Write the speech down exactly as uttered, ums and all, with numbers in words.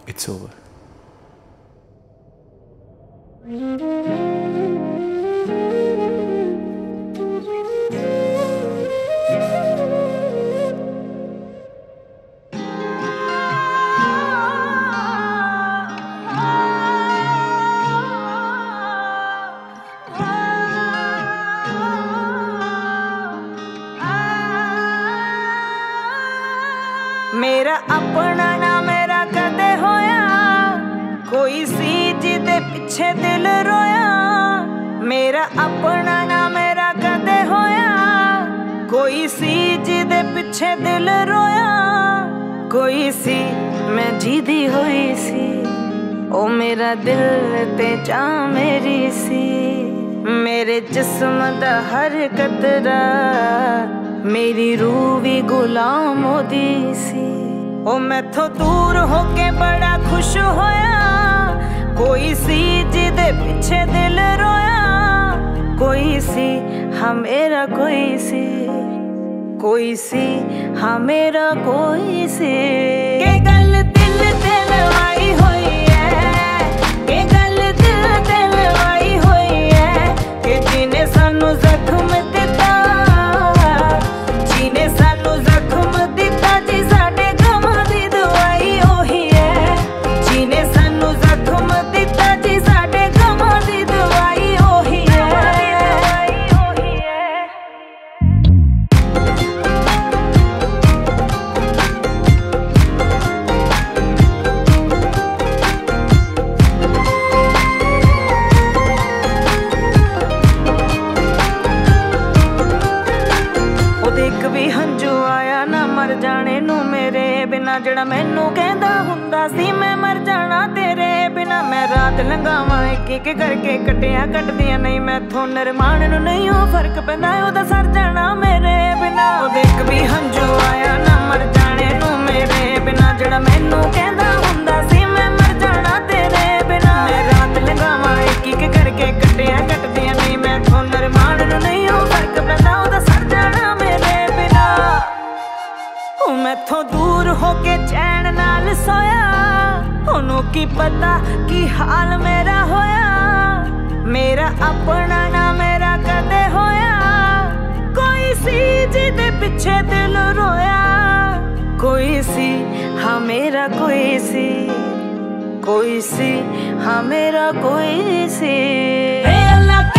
it's over. मेरा अपना ना मेरा कदे होया, कोई सी जिदे पिछे दिल रोया। मेरा अपना ना मेरा कदे होया, कोई सी जिदे पिछे दिल रोया। कोई सी मैं जीदी होई सी, ओ मेरा दिल ते जा मेरी सी। मेरे जिस्म दा हर कतरा मेरी रूह भी गुलाम होदी सी। ओ मैथों दूर होके बड़ा खुश होया, कोई सी जिदे पिछे दिल रोया। कोई सी हाँ मेरा कोई सी, कोई सी हाँ मेरा कोई सी। के गल दिल ते लवाई होई है, के गल दिल ते लवाई होई है। के जिने सानू जख्म दिता, जिने सानू जख्म दिता जी साडे गमां दी दवाई ओही है। जिने सानू जख्म दिता जी साडे गमां दी दवाई ओही है। एक भी हंजू आया ना मर जाने नू मेरे बिना, जड़ा मैनू कहंदा हुंदा सी मैं मर जाना तेरे बिना। मैं रात लंघावां एक एक करके कटिया कटदियां नहीं मैथों निरमान नू नहीं हो फर्क पैंदा ओदा सर जाना मेरे बिना। एक भी हंजू आया ना मर जाने नू मेरे बिना, जड़ा मैनू कहंदा हुंदा सी मैं मर जाना तेरे बिना। मैं रात लंघावां एक एक करके कटिया कटदियां नहीं मैथों निरमान नू नहीं हो फर्क पैंदा ओदा सर जाना मैथों दूर होके चैन नाल सोया। ओनू की पता की हाल मेरा होया। मेरा अपना ना मेरा कदे होया, कोई सी जिदे पिछे दिल रोया। कोई सी हाँ मेरा कोई सी, कोई सी हाँ मेरा कोई सी। अल्लाह